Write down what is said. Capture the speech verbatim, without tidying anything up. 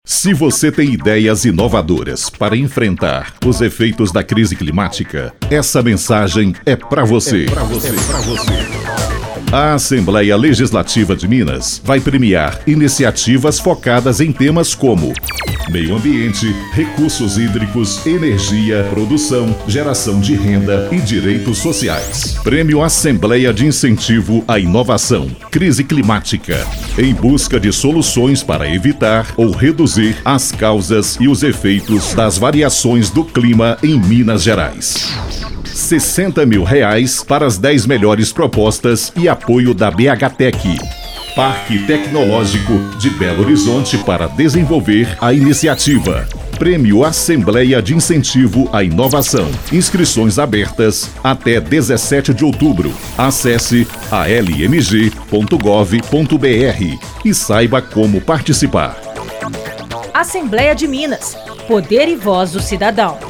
Se você tem ideias inovadoras para enfrentar os efeitos da crise climática, essa mensagem é para você. É para você. É para você. A Assembleia Legislativa de Minas vai premiar iniciativas focadas em temas como meio ambiente, recursos hídricos, energia, produção, geração de renda e direitos sociais. Prêmio Assembleia de Incentivo à Inovação, Crise Climática, em busca de soluções para evitar ou reduzir as causas e os efeitos das variações do clima em Minas Gerais. sessenta mil reais para as dez melhores propostas e apoio da B H Tech, Parque Tecnológico de Belo Horizonte, para desenvolver a iniciativa. Prêmio Assembleia de Incentivo à Inovação. Inscrições abertas até dezessete de outubro. Acesse a l m g ponto gov ponto b r e saiba como participar. Assembleia de Minas. Poder e voz do cidadão.